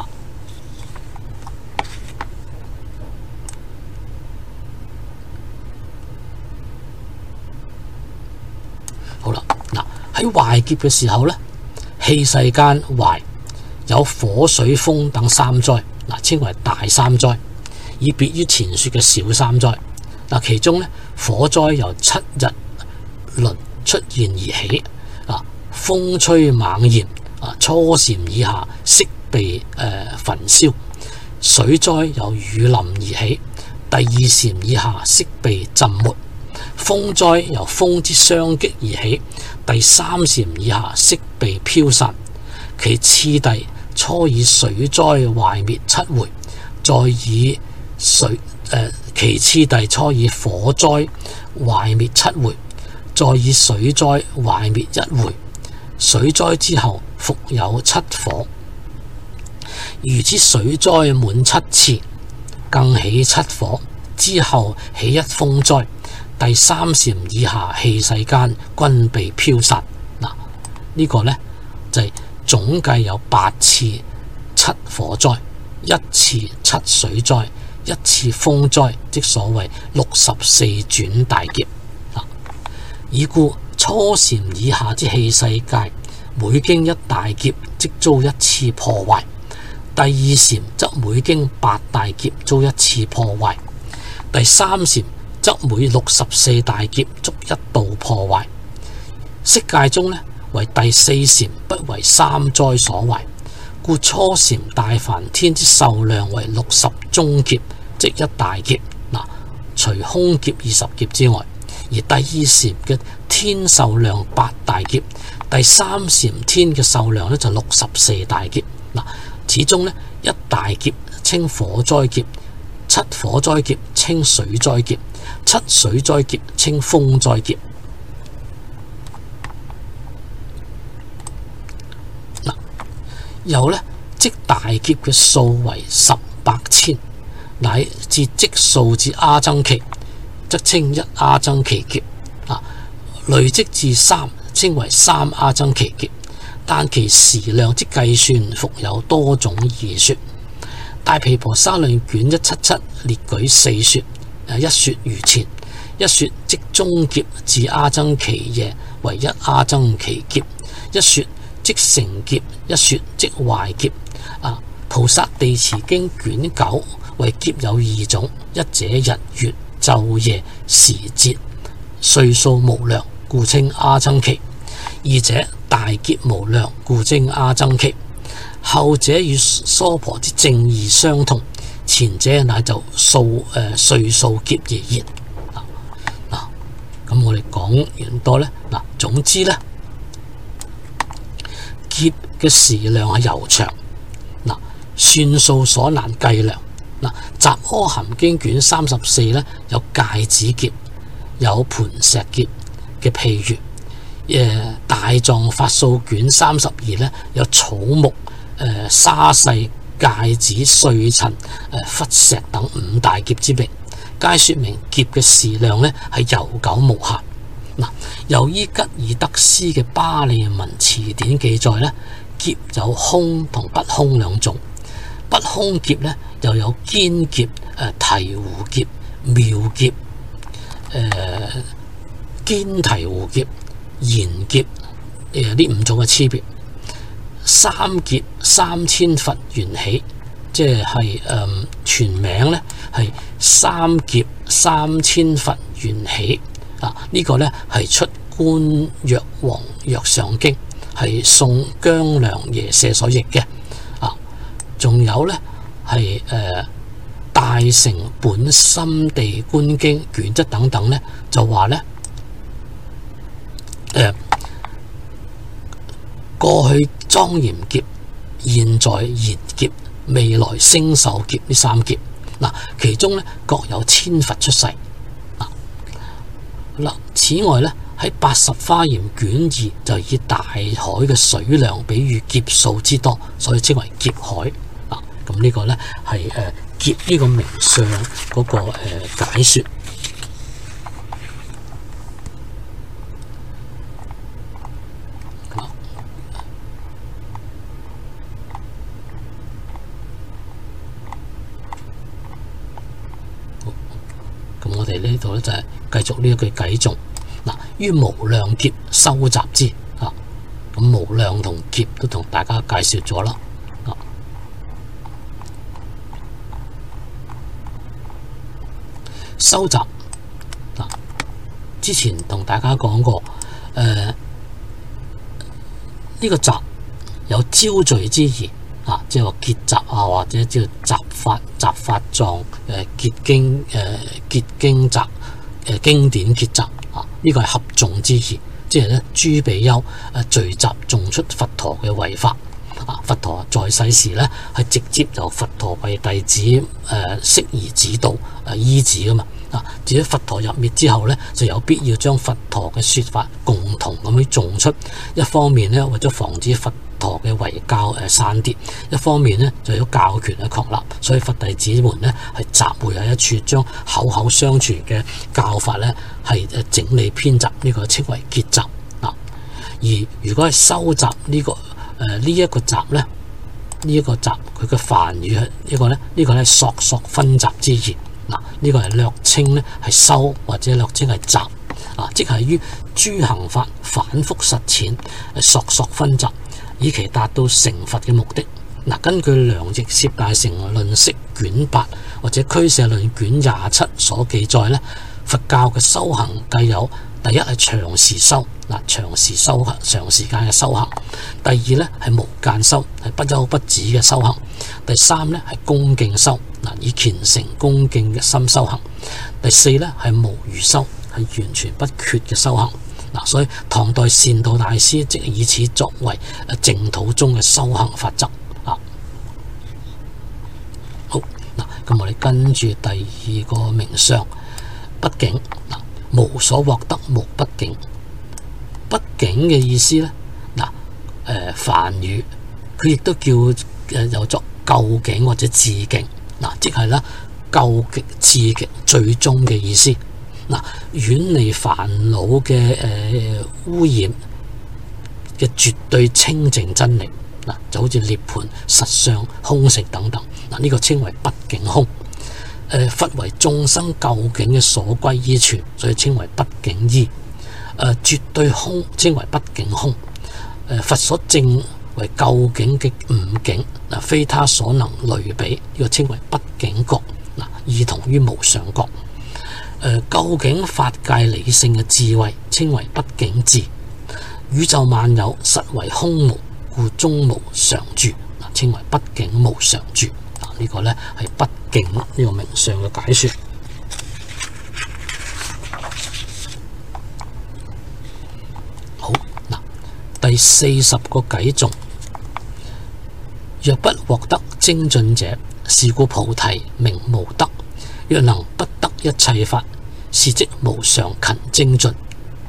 Speaker 1: 好啦，嗱，喺壞劫嘅時候呢，器世間壞有火水風等三災，嗱，稱為大三災，以別於前說嘅小三災。嗱，其中咧火災由七日輪出現而起，啊，風吹猛炎，啊，初禪以下悉被誒、呃、焚燒；水災由雨淋而起，第二禪以下悉被浸沒；風災由風之相擊而起，第三禪以下悉被飄散。其次第初以水災壞滅七回，再以水誒。呃其次第初以火災壞滅七回，再以水災壞滅一回。水災之後復有七火，如此水災滿七次，更起七火，之後起一風災。第三禪以下器世間均被飄散。嗱，呢個呢，就係、是、總計有八次七火災，一次七水災，一次風災，即所謂六十四轉大劫。已故初禪以下之器世界，每經一大劫即遭一次破壞；第二禪則每經八大劫遭一次破壞；第三禪則每六十四大劫逐一度破壞。色界中呢，為第四禪不為三災所壞，故初禪大梵天之壽量為六十中劫，即一大劫。嗱，除空劫二十劫之外，而第二禪嘅天壽量八大劫，第三禪天嘅壽量咧就六十四大劫。嗱，始終咧一大劫稱火災劫，七火災劫稱水災劫，七水災劫稱風災劫。嗱，有咧即大劫嘅數為十百千，乃至即數至阿僧祇，則稱一阿僧祇劫。啊，累積至三，稱為三阿僧祇劫。但其時量之計算，復有多種異說。大毗婆沙論卷一七七列舉四說。一說如前，一說即中劫至阿僧祇夜為一阿僧祇劫，一說即成劫，一說即壞劫。啊，菩薩地持經卷九為劫有二種，一者日月晝夜時節歲數無量，故稱阿僧祇；二者大劫無量，故稱阿僧祇。後者與娑婆之正義相同，前者乃就數誒歲數劫而言。嗱、啊，咁我哋講完多咧，嗱，總之咧，劫嘅時量係悠長，嗱，算數所難計量。嗱，《雜阿含經》卷三十四咧有芥子劫，有磐石劫嘅譬喻。誒，《大藏法數卷》三十二咧有草木、誒、呃、沙細、芥子、碎塵、誒、呃、忽石等五大劫之名，皆說明劫嘅時量咧係悠久無限。嗱，由於吉爾德斯嘅巴利文詞典記載咧，劫有空同不空兩種。不空劫咧又有堅劫、誒醍醐劫、妙劫、誒堅醍醐劫、賢劫，誒呢五種嘅差別。三劫三千佛緣起，即係誒全名咧係三劫三千佛緣起。啊，呢、這個咧係出觀藥王藥上經，係宋姜良耶舍所譯嘅。仲有咧係誒大乘本心地觀經卷一等等咧，就話咧誒過去莊嚴劫，現在賢劫， 未來星宿劫呢三劫。嗱，其中咧各有千佛出世。嗱，此外咧喺八十華嚴卷二就以大海嘅水量比喻劫數之多，所以稱為劫海。嗱，咁呢個咧係誒劫呢個名相嗰個誒解說。咁我哋呢度咧就係繼續呢一句偈頌。嗱，於無量劫收集之啊，咁無量同劫都同大家介紹咗啦。啊，收集嗱，之前同大家講過，誒、呃、呢、這個集有招聚之意啊，即係話結集啊，或者叫集法、集法藏誒結經誒結經集誒經典結集。呢個係合眾之意，即係咧諸比丘誒聚集眾出佛陀嘅為法啊！佛陀在世時咧係直接由佛陀為弟子誒釋而指導誒依止噶嘛啊！至於佛陀入滅之後咧，就有必要將佛陀嘅說法共同咁樣眾出。一方面咧為咗防止佛陀嘅遺教誒散跌，一方面咧就有教權嘅確立，所以佛弟子們咧係集會喺一處，將口口相傳嘅教法咧係誒整理編集，呢個稱為結集啊。而如果係收集呢個誒呢一個集咧，呢一個集佢嘅梵語係呢個咧，呢個咧索索分集之意嗱，呢個係略稱咧係收或者略稱係集啊，即係於諸行法反覆實踐索索分集，以期達到成佛嘅目的。嗱，根據《梁譯攝大乘論釋》卷八或者《俱舍論》卷廿七所記載咧，佛教嘅修行計有第一係長時修，嗱長時修行長時間嘅修行；第二咧係無間修，係不休不止嘅修行；第三咧係恭敬修，嗱以虔誠恭敬嘅心修行；第四咧係無餘修，係完全不缺嘅修行。嗱，所以唐代善導大師即係以此作為誒淨土中嘅修行法則啊。好嗱，咁我哋跟住第二個名相不境嗱，無所獲得無不境。不境嘅意思咧嗱，誒梵語佢亦都叫誒有作究竟或者至境嗱，即係咧究極至極最終嘅意思。嗱，遠離煩惱嘅誒污染嘅絕對清淨真理，嗱就好似涅槃、實相、空性等等，嗱呢個稱為不境空。誒佛為眾生究竟嘅所歸依處，所以稱為不境依。誒絕對空稱為不境空。誒佛所證為究竟嘅五境，嗱非他所能類比，呢個稱為不境覺，嗱異同於無上覺。誒究竟法界理性嘅智慧稱為不境智。宇宙萬有實為空無，故中無常住，嗱稱為不境無常住。嗱呢個咧係不境呢個名相嘅解說。好嗱，第四十個偈頌，若不獲得精進者，是故菩提名無得。若能不得一切法，是即無常勤精進。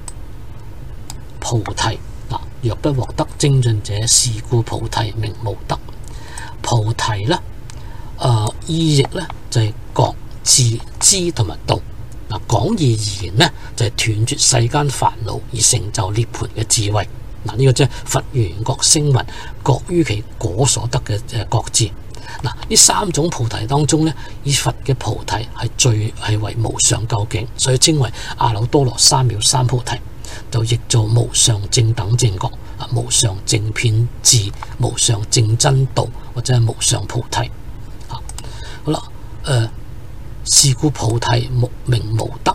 Speaker 1: 菩提嗱，若不獲得精進者，是故菩提名無得。菩提咧，誒、呃、意譯咧就係、是、覺智知同埋道。嗱，廣義而言咧，就係、是、斷絕世間煩惱而成就涅槃嘅智慧。嗱，呢個即係佛緣覺聲聞覺於其果所得嘅誒覺智。嗱，呢三種菩提當中咧，以佛嘅菩提係最係為無上究竟，所以稱為阿耨多羅三藐三菩提，就譯做無上正等正覺啊，無上正遍智，無上正真道，或者係無上菩提啊。好啦，誒、呃，是故菩提目名無得。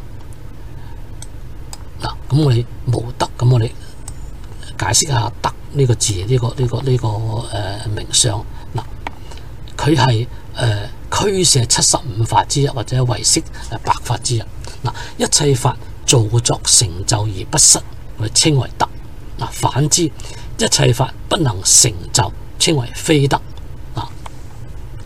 Speaker 1: 嗱，咁我哋無得，咁我哋解釋下得呢個字，呢、這個呢、這個呢、這個誒、呃、名相。嗱，佢係誒俱舍七十五法之一，或者唯識誒百法之一。嗱，一切法造作成就而不失，我哋稱為得。嗱，反之，一切法不能成就，稱為非得。嗱，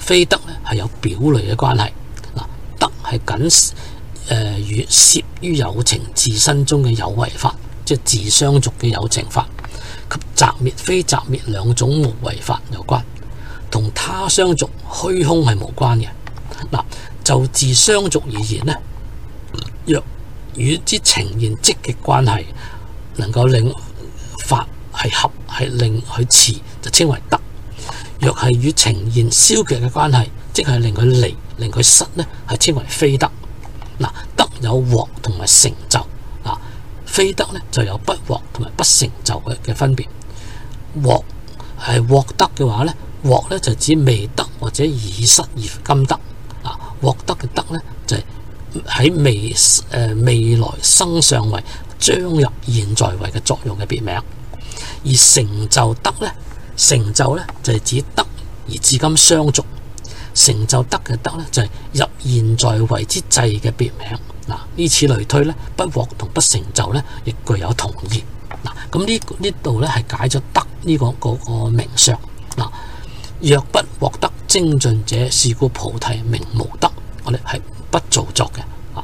Speaker 1: 非得咧係有表裏嘅關係。嗱，得係僅誒與攝於有情自身中嘅有為法，即係自相續嘅有情法，及擇滅非擇滅兩種無為法有關，同他相續虛空係無關嘅。嗱，就自相續而言呢，若與之呈現積極關係，能夠令法係合，係令佢持，就稱為得。若係與呈現消極嘅關係，即係令佢離、令佢失呢，係稱為非得。嗱，得有獲同埋成就，啊，非得呢就有不獲同埋不成就嘅嘅分別。獲係獲得嘅話呢，獲呢就指未得或者已失而今得。啊，獲得嘅得呢就係、是、喺未誒、呃、未來生上位將入現在位嘅作用嘅別名。而成就得呢，成就呢就係、是、指得而至今相續。成就得嘅得呢，就係、是、入現在位之際嘅別名。嗱，以此類推呢，不獲同不成就呢，亦具有同義。嗱，咁呢呢度呢係解咗得呢、這個嗰、那個名相。嗱，若不獲得精進者，是故菩提名無得。我哋係不造作嘅。啊，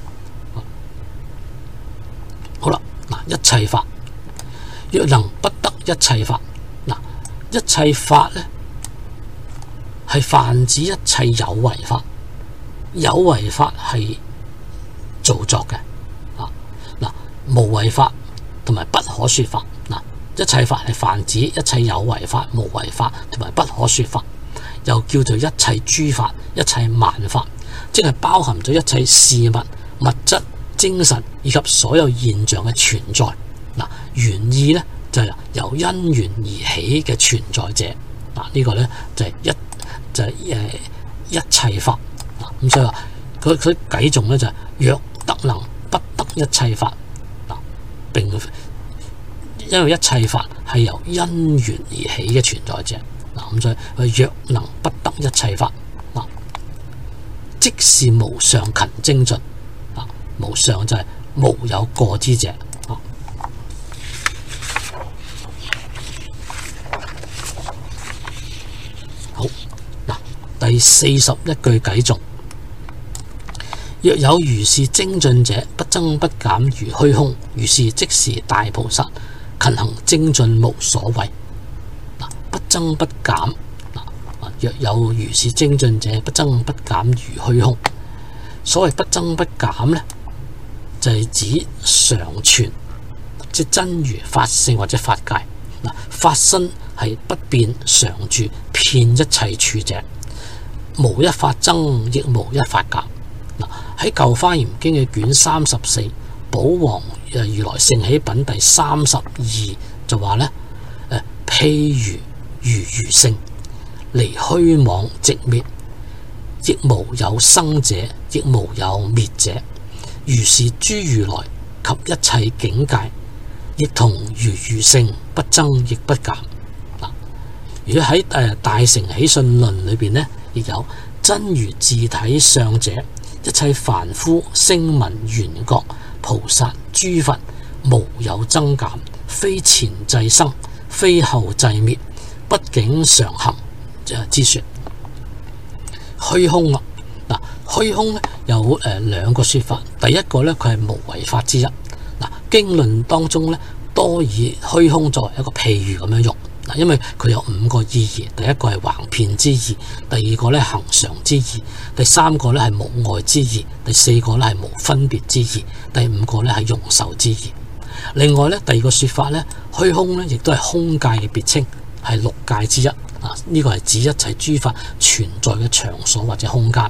Speaker 1: 好啦，嗱，一切法若能不得一切法，嗱，一切法呢係泛指一切有為法，有為法係造作嘅。啊，嗱，無為法同埋不可說法，嗱，一切法係泛指一切有為法、無為法同埋不可說法，又叫做一切諸法、一切萬法，即係包含咗一切事物、物質、精神以及所有現象嘅存在。嗱，原意呢就係由因緣而起嘅存在者。嗱，呢個呢就係一就係誒一切法。咁所以話佢佢計中咧就係若得能不得一切法。嗱，並因為一切法係由因緣而起嘅存在者。嗱，咁所以佢若能不得一切法，嗱，即是無上勤精進。嗱，無上就係無有過之者。好，嗱，第四十一句偈中，若有如是精進者，不增不減如虛空，如是即是大菩薩，勤行精進無所謂。嗱，不增不減，嗱，若有如是精進者，不增不減如虛空。所謂不增不減呢，就係、是、指常存，即真如法性或者法界。嗱，法身係不變常住，遍一切處者，無一法增，亦無一法減。嗱，喺《舊華嚴經》嘅卷三十四《寶王如來勝喜品》第三十二就話咧，誒，譬如如如性，離虛妄寂滅，亦無有生者，亦無有滅者。如是諸如來及一切境界，亦同如如性，不增亦不減。嗱，如果喺誒大乘起信論裏邊呢，亦有真如自體相者，一切凡夫聲聞緣覺菩薩諸佛，無有增減，非前際生，非後際滅，不境常行之說。虛空啊，嗱，虛空咧有誒兩個說法。第一個咧，佢係無為法之一。嗱，經論當中咧多以虛空作為一個譬喻咁樣用。嗱，因為佢有五個意義。第一個係橫遍之意，第二個咧恆常之意，第三個咧係無礙之意，第四個咧係無分別之意，第五個咧係容受之意。另外咧，第二個說法咧，虛空咧亦都係空界嘅別稱，係六界之一。啊，呢個係指一切諸法存在嘅場所或者空間。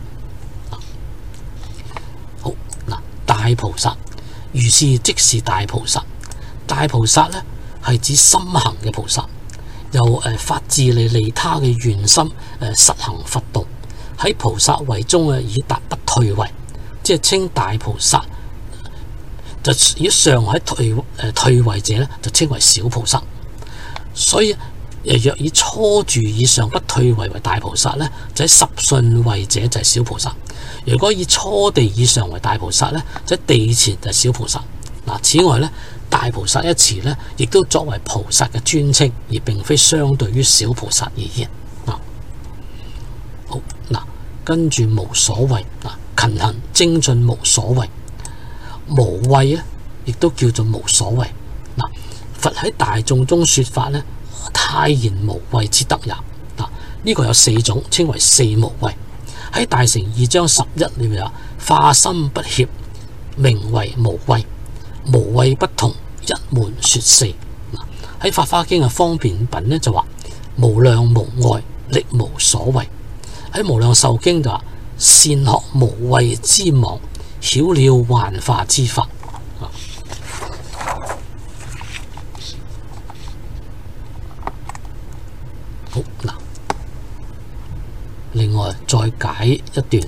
Speaker 1: 好，嗱，大菩薩如是即是大菩薩。大菩薩咧係指心行嘅菩薩，由誒發自利利他嘅願心誒實行佛道，喺菩薩位中啊以達不退位，即係稱大菩薩。就以上喺退誒退位者咧，就稱為小菩薩。所以若以初住以上不退位為大菩薩咧，就喺十順位者就係小菩薩。如果以初地以上為大菩薩咧，就喺地前就係小菩薩。嗱，此外咧，大菩薩一詞咧，亦都作為菩薩嘅尊稱，而並非相對於小菩薩而言。嗱，好， 跟住無所謂啊，勤行精進無所謂，無畏咧，亦都叫做無所謂嗱。佛喺大眾中說法咧，泰然無畏之德也嗱。呢個有四種，稱為四無畏。喺大乘二章十一裏面話，化心不怯，名為無畏，無畏不同，一門說四。喺法華經嘅方便品咧就話，無量無礙，力無所畏。喺無量壽經就話，善學無畏之網，曉了幻化之法。好嗱，另外再解一段，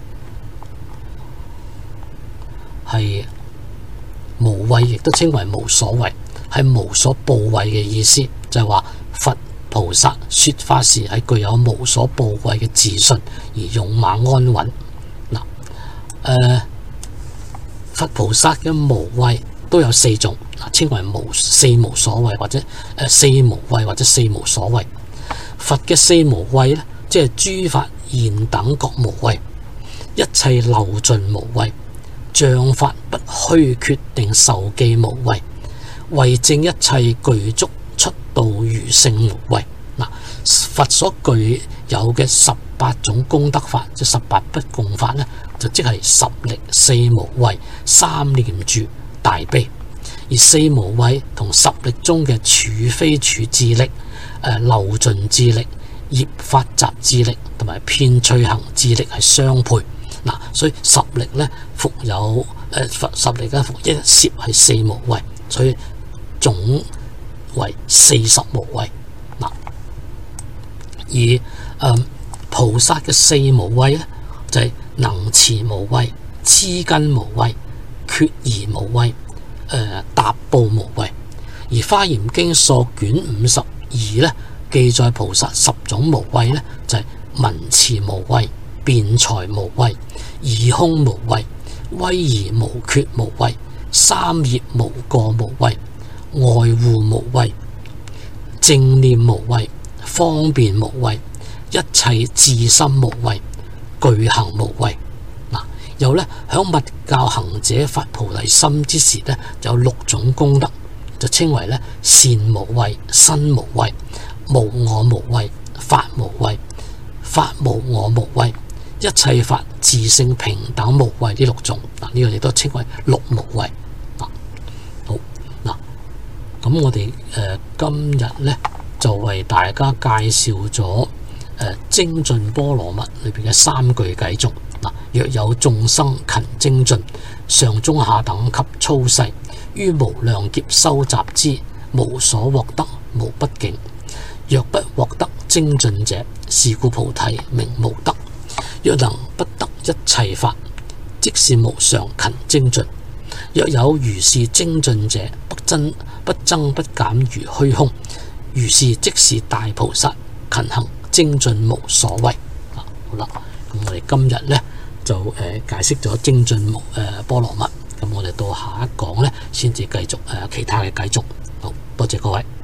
Speaker 1: 係無畏，亦都稱為無所畏，係無所怖畏嘅意思，就係話佛菩薩說法時係具有無所怖畏嘅自信而勇猛安穩嗱。誒、呃，佛菩薩嘅無畏都有四種，稱為無四無所畏或者誒、呃、四無畏或者四無所畏。佛嘅四無畏咧，即係諸法現等覺無畏，一切漏盡無畏，像法不虛決定受記無畏，為證一切具足出道如性無畏嗱。佛所具有嘅十八種功德法，即十八不共法咧，就即係十力、四無畏、三念住、大悲。而四無畏同十力中嘅處非處智力、誒漏盡智力、業法集智力同埋遍趣行智力係相配嗱，所以十力咧復有誒佛十力咧復一攝係四無畏，所以總為四十無畏嗱。而誒、嗯、菩薩嘅四無畏咧就係、是、能持無畏、知根無畏、決疑無畏、誒達報無畏。而《華嚴經》疏卷五十二咧記載菩薩十種無畏咧，就係、是、聞持無畏、辯才無畏、義空無畏、威儀無缺無畏、三業無過無畏、外護無畏、正念無畏、方便無畏、一切智心無畏、具行無畏嗱。又咧響密教行者發菩提心之時咧，有六種功德，就稱為咧善無畏、身無畏、無我無畏、法無畏、法無我無畏、一切法自性平等無畏。呢六種嗱，呢、這個亦都稱為六無畏嗱。好嗱，咁我哋誒、呃、今日咧就為大家介紹咗誒、呃、精進波羅蜜裏邊嘅三句偈頌嗱。若有眾生勤精進，上中下等級粗細，於無量劫收集之，無所獲得，無不境。若不獲得精進者，是故菩提名無得。若能不得一切法，即是無上勤精進。若有如是精進者，不增不增不減如虛空，如是即是大菩薩，勤行精進無所畏。好啦，咁我哋今日呢就誒、呃、解釋咗精進誒、呃、波羅蜜，咁我哋到下一講呢先至繼續誒、呃、其他嘅繼續。好多謝各位。